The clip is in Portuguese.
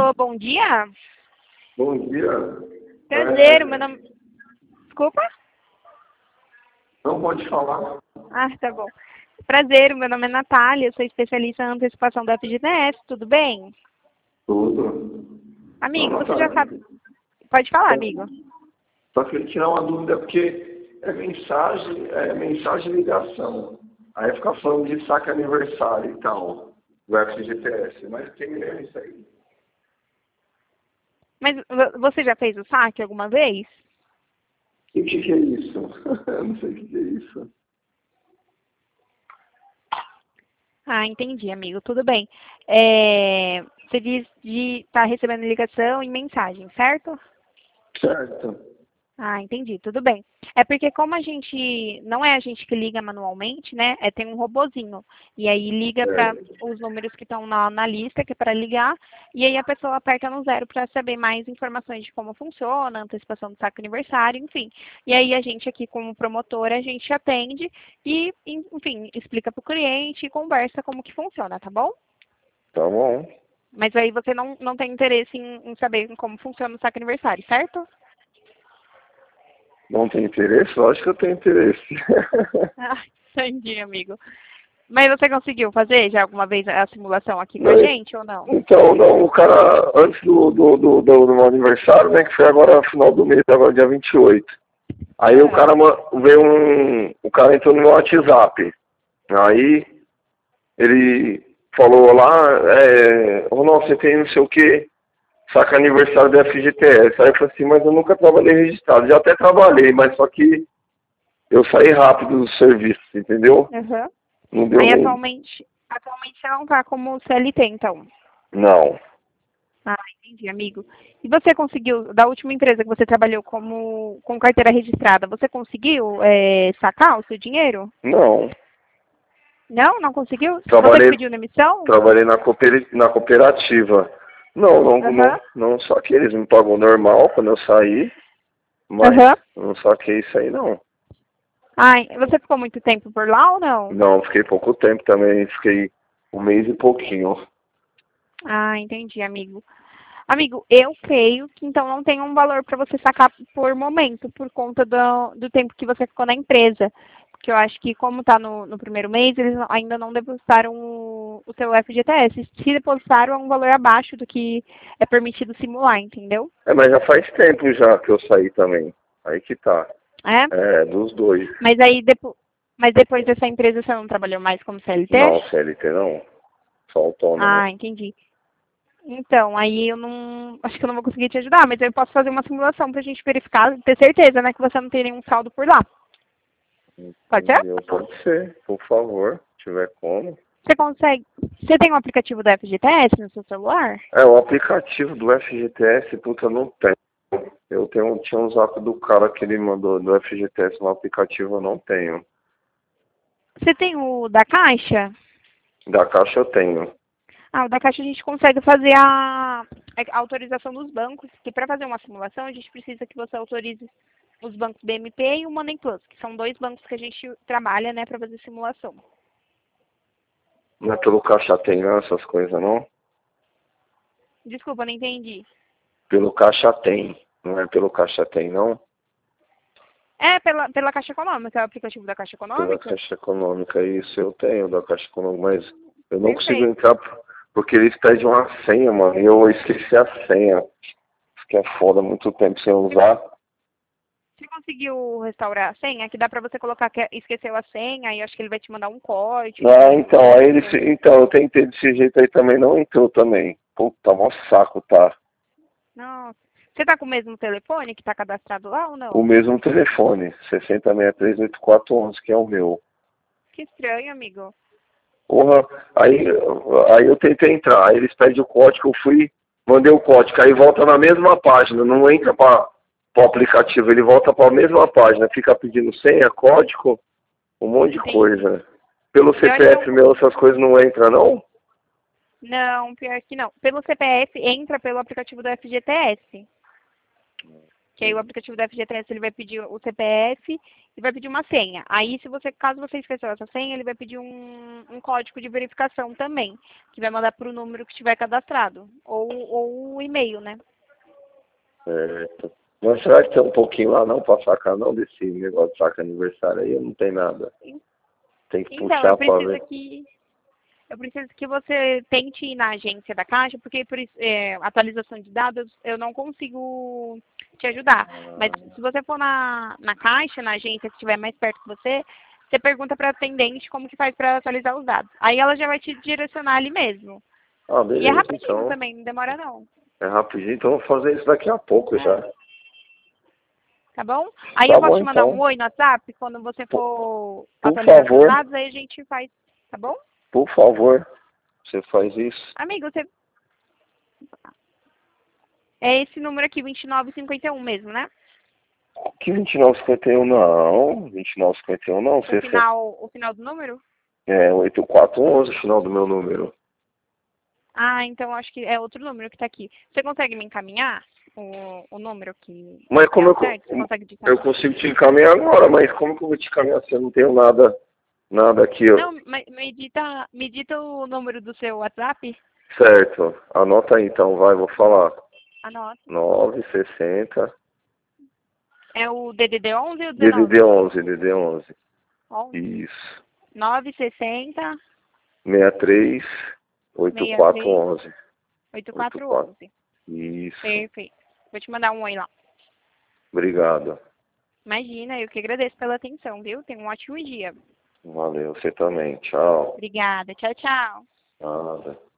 Alô, bom dia? Bom dia. Prazer, meu nome... Desculpa? Não pode falar. Ah, tá bom. Prazer, meu nome é Natália, eu sou especialista na antecipação da FGTS, tudo bem? Tudo. Amigo, Não, você já Natália. sabe... Pode falar, amigo. Só queria tirar uma dúvida, porque mensagem e ligação. Aí fica falando de saque aniversário e tal, do FGTS. Mas tem mesmo isso aí? Mas você já fez o saque alguma vez? E o que é isso? Eu não sei o que é isso. Ah, entendi, amigo, tudo bem. Você diz de estar recebendo ligação e mensagem, certo? Certo. Ah, entendi, tudo bem. É porque como a gente, não é a gente que liga manualmente, né? Tem um robozinho. E aí liga para os números que estão na lista, que é para ligar, e aí a pessoa aperta no 0 para saber mais informações de como funciona, a antecipação do saque aniversário, enfim. E aí a gente aqui como promotora, a gente atende e, enfim, explica para o cliente e conversa como que funciona, tá bom? Tá bom. Mas aí você não tem interesse em saber como funciona o saque aniversário, certo? Não tem interesse? Lógico que eu tenho interesse. Ah, entendi, amigo. Mas você conseguiu fazer já alguma vez a simulação aqui com a Não, gente ou não? então, não, o cara, antes do meu aniversário, né, que foi agora no final do mês, agora dia 28. Aí o cara o cara entrou no meu WhatsApp. Aí ele falou lá, Ronaldo, você tem não sei o que, saca aniversário da FGTS. Aí eu falei assim, mas eu nunca trabalhei registrado. Já até trabalhei, mas só que eu saí rápido do serviço, entendeu? Uhum. Não deu Aí nem. atualmente você não está como CLT, então. Não. Ah, entendi, amigo. E você conseguiu, da última empresa que você trabalhou com carteira registrada, você conseguiu sacar o seu dinheiro? Não. Não? Não conseguiu? Você que Trabalhei, pediu na emissão? trabalhei na cooperativa. Não, Aham. não saquei. Eles me pagou normal quando eu saí, mas Aham. não saquei isso aí não. Ai, você ficou muito tempo por lá ou não? Não, fiquei pouco tempo também, fiquei um mês e pouquinho. Ah, entendi, amigo. Amigo, eu creio que então não tem um valor para você sacar por momento, por conta do tempo que você ficou na empresa. Porque eu acho que como está no primeiro mês, eles ainda não depositaram o seu FGTS. Se depositaram, é um valor abaixo do que é permitido simular, entendeu? Mas já faz tempo já que eu saí também. Aí que tá. É? É, dos dois. Mas aí mas depois dessa empresa você não trabalhou mais como CLT? Não, CLT não. Só autônomo. Ah, entendi. Então, aí eu não. Acho que eu não vou conseguir te ajudar, mas eu posso fazer uma simulação pra gente verificar, ter certeza, né, que você não tem nenhum saldo por lá. Pode ser? Entendeu? Pode ser, por favor, se tiver como. Você consegue. Você tem um aplicativo da FGTS no seu celular? O aplicativo do FGTS, puta, eu não tenho. Tinha um zap do cara que ele mandou do FGTS no aplicativo, eu não tenho. Você tem o da Caixa? Da Caixa eu tenho. Ah, o da Caixa a gente consegue fazer a autorização dos bancos, que para fazer uma simulação a gente precisa que você autorize os bancos BMP e o Money Plus, que são dois bancos que a gente trabalha, né, para fazer simulação. Não é pelo Caixa Tem não, essas coisas não? Desculpa, não entendi. Pelo Caixa Tem. Não é pelo Caixa Tem não? É pela Caixa Econômica, é o aplicativo da Caixa Pela Econômica? Caixa Econômica, isso eu tenho da Caixa Econômica, mas eu não consigo Perfeito. entrar porque eles pedem uma senha, mano, e eu esqueci a senha. Isso que é foda, muito tempo sem usar. Você conseguiu restaurar a senha? Que dá pra você colocar que esqueceu a senha e acho que ele vai te mandar um código Ah, com então, aí ele, coisa. então, eu tentei desse jeito aí também, não entrou também. Puta, mó saco, tá? Nossa. Você tá com o mesmo telefone que tá cadastrado lá ou O não? mesmo telefone, 60638411, que é o meu. Que estranho, amigo. Porra, aí eu tentei entrar, aí eles pedem o código, eu fui, mandei o código, aí volta na mesma página, não entra para o aplicativo, ele volta para a mesma página, fica pedindo senha, código, um monte de Entendi. coisa. Pelo Eu acho que CPF meu essas coisas não entram, não? não, pior que não. Pelo CPF entra pelo aplicativo do FGTS. Que aí o aplicativo do FGTS ele vai pedir o CPF e vai pedir uma senha. Aí, caso você esqueceu essa senha, ele vai pedir um código de verificação também, que vai mandar para o número que estiver cadastrado, ou o e-mail, né? Certo. Mas será que tem um pouquinho lá não pra sacar não desse negócio de saca aniversário aí? Não tem nada. Tem que Então, puxar pra ver. eu preciso que você tente ir na agência da Caixa, porque por atualização de dados eu não consigo te ajudar. Mas se você for na Caixa, na agência que estiver mais perto de você, você pergunta para a atendente como que faz para atualizar os dados. Aí ela já vai te direcionar ali mesmo. Ah, E é beleza, rapidinho então. também, não demora não. É rapidinho, então eu vou fazer isso daqui a pouco já. Tá bom? Aí Tá eu posso bom, te mandar um então. oi no WhatsApp, quando você for Por atualizar seus favor, dados, aí a gente faz, tá bom? por favor, você faz isso. Amigo, você... É esse número aqui, 2951 mesmo, né? Que 2951 não, 2951 não, você O final do número? é 8411 o final do meu número. Ah, então acho que é outro número que tá aqui. Você consegue me encaminhar o número que Mas é como o certo? Você consegue digitar? eu consigo te encaminhar agora, mas como que eu vou te encaminhar se eu não tenho nada aqui, ó. Não, mas me dita o número do seu WhatsApp. Certo, anota aí então, vai, vou falar. Anota. 960 É o DDD 11 ou 19? DDD11. 11. Isso. 960 63 63 8411. 8411. Isso. Perfeito. Vou te mandar um oi lá. Obrigado. Imagina, eu que agradeço pela atenção, viu? Tenha um ótimo dia. Valeu, você também. Tchau. Obrigada. Tchau, tchau. Nada.